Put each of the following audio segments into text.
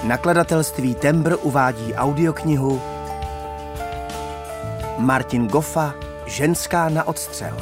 Nakladatelství Tembr uvádí audioknihu Martin Goffa Ženská na odstřel.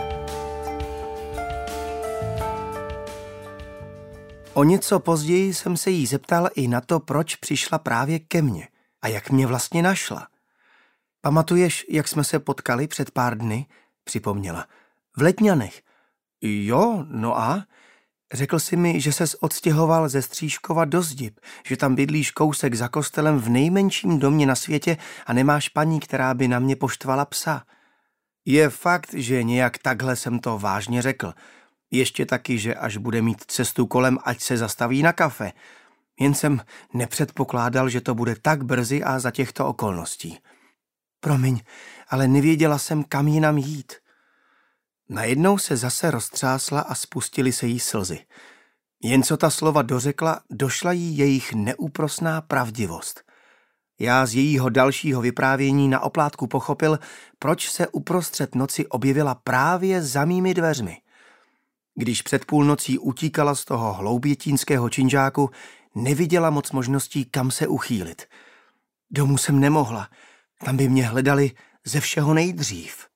O něco později jsem se jí zeptal i na to, proč přišla právě ke mně a jak mě vlastně našla. Pamatuješ, jak jsme se potkali před pár dny? Připomněla. V Letňanech. Jo, no a? Řekl jsi mi, že ses odstěhoval ze Stříškova do Zdib, že tam bydlíš kousek za kostelem v nejmenším domě na světě a nemáš paní, která by na mě poštvala psa. Je fakt, že nějak takhle jsem to vážně řekl. Ještě taky, že až bude mít cestu kolem, ať se zastaví na kafe. Jen jsem nepředpokládal, že to bude tak brzy a za těchto okolností. Promiň, ale nevěděla jsem, kam jinam jít. Najednou se zase roztřásla a spustily se jí slzy. Jen co ta slova dořekla, došla jí jejich neúprosná pravdivost. Já z jejího dalšího vyprávění na oplátku pochopil, proč se uprostřed noci objevila právě za mými dveřmi. Když před půlnocí utíkala z toho hloubětínského činžáku, neviděla moc možností, kam se uchýlit. Domů jsem nemohla, tam by mě hledali ze všeho nejdřív.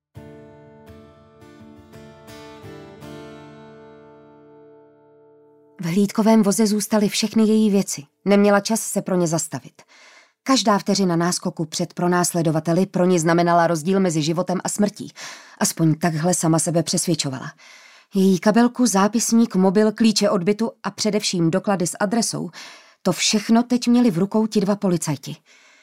V hlídkovém voze zůstaly všechny její věci. Neměla čas se pro ně zastavit. Každá vteřina náskoku před pronásledovateli pro ní znamenala rozdíl mezi životem a smrtí. Aspoň takhle sama sebe přesvědčovala. Její kabelku, zápisník, mobil, klíče od bytu a především doklady s adresou, to všechno teď měli v rukou ti dva policajti.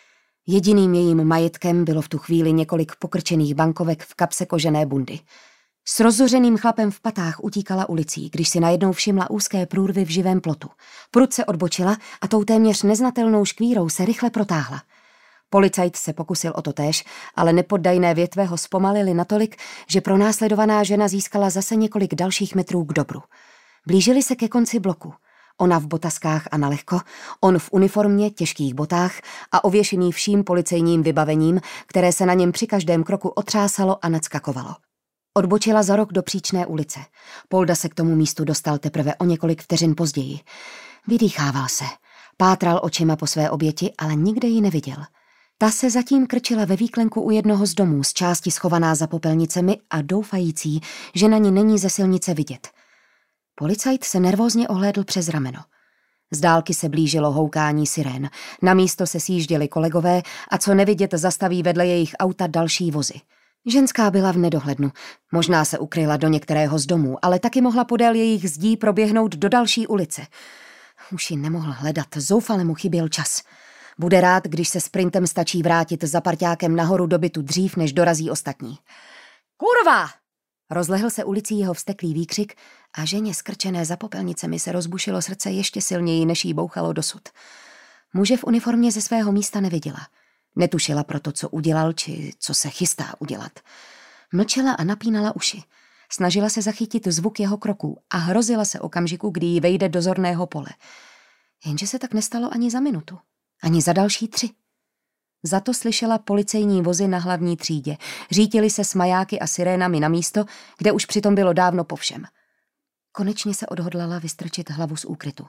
Jediným jejím majetkem bylo v tu chvíli několik pokrčených bankovek v kapse kožené bundy. S rozzuřeným chlapem v patách utíkala ulicí, když si najednou všimla úzké průrvy v živém plotu. Prudce odbočila a tou téměř neznatelnou škvírou se rychle protáhla. Policajt se pokusil o to též, ale nepoddajné větve ho zpomalily natolik, že pronásledovaná žena získala zase několik dalších metrů k dobru. Blížili se ke konci bloku. Ona v botaskách a nalehko, on v uniformě, těžkých botách a ověšený vším policejním vybavením, které se na něm při každém kroku otřásalo a nadskakovalo. Odbočila za roh do příčné ulice. Polda se k tomu místu dostal teprve o několik vteřin později. Vydýchával se. Pátral očima po své oběti, ale nikde ji neviděl. Ta se zatím krčila ve výklenku u jednoho z domů, z části schovaná za popelnicemi a doufající, že na ní není ze silnice vidět. Policajt se nervózně ohlédl přes rameno. Z dálky se blížilo houkání sirén. Na místo se sjížděli kolegové a co nevidět zastaví vedle jejich auta další vozy. Ženská byla v nedohlednu. Možná se ukryla do některého z domů, ale taky mohla podél jejich zdí proběhnout do další ulice. Už ji nemohl hledat, zoufale mu chyběl čas. Bude rád, když se sprintem stačí vrátit za parťákem nahoru do bytu dřív, než dorazí ostatní. Kurva! Rozlehl se ulicí jeho vzteklý výkřik a ženě skrčené za popelnicemi se rozbušilo srdce ještě silněji, než jí bouchalo dosud. Muže v uniformě ze svého místa neviděla. Netušila proto, co udělal, či co se chystá udělat. Mlčela a napínala uši. Snažila se zachytit zvuk jeho kroků a hrozila se okamžiku, kdy jí vejde do zorného pole. Jenže se tak nestalo ani za minutu. Ani za další 3. Za to slyšela policejní vozy na hlavní třídě. Řítily se s majáky a sirénami na místo, kde už přitom bylo dávno po všem. Konečně se odhodlala vystrčit hlavu z úkrytu.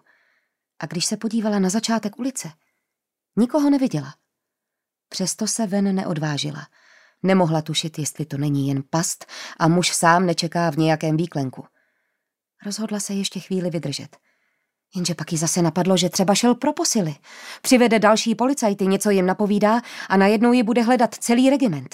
A když se podívala na začátek ulice, nikoho neviděla. Přesto se ven neodvážila. Nemohla tušit, jestli to není jen past a muž sám nečeká v nějakém výklenku. Rozhodla se ještě chvíli vydržet. Jenže pak jí zase napadlo, že třeba šel pro posily. Přivede další policajty, něco jim napovídá a najednou ji bude hledat celý regiment.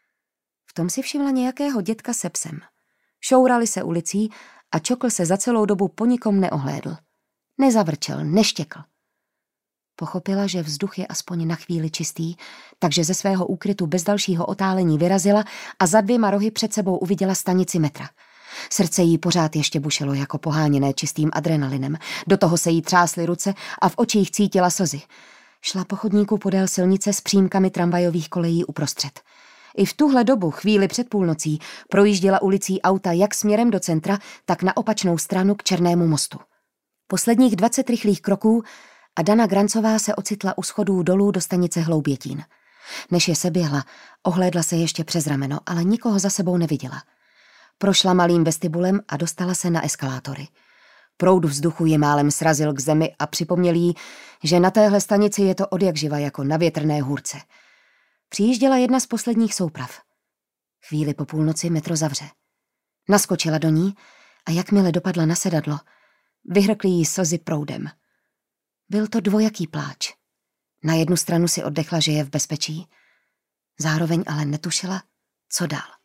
V tom si všimla nějakého dědka se psem. Šourali se ulicí a Čokl se za celou dobu po nikom neohlédl. Nezavrčel, neštěkl. Pochopila, že vzduch je aspoň na chvíli čistý, takže ze svého úkrytu bez dalšího otálení vyrazila a za 2 rohy před sebou uviděla stanici metra. Srdce jí pořád ještě bušilo jako poháněné čistým adrenalinem. Do toho se jí třásly ruce a v očích cítila slzy. Šla po chodníku podél silnice s přímkami tramvajových kolejí uprostřed. I v tuhle dobu, chvíli před půlnocí, projížděla ulicí auta jak směrem do centra, tak na opačnou stranu k Černému mostu. Posledních 20 rychlých kroků a Dana Grancová se ocitla u schodů dolů do stanice Hloubětín. Než je seběhla, ohlédla se ještě přes rameno, ale nikoho za sebou neviděla. Prošla malým vestibulem a dostala se na eskalátory. Proud vzduchu ji málem srazil k zemi a připomněl jí, že na téhle stanici je to odjakživa jako na větrné hůrce. Přijížděla jedna z posledních souprav. Chvíli po půlnoci metro zavře. Naskočila do ní a jakmile dopadla na sedadlo, vyhrkly jí slzy proudem. Byl to dvojaký pláč. Na jednu stranu si oddechla, že je v bezpečí, zároveň ale netušila, co dál.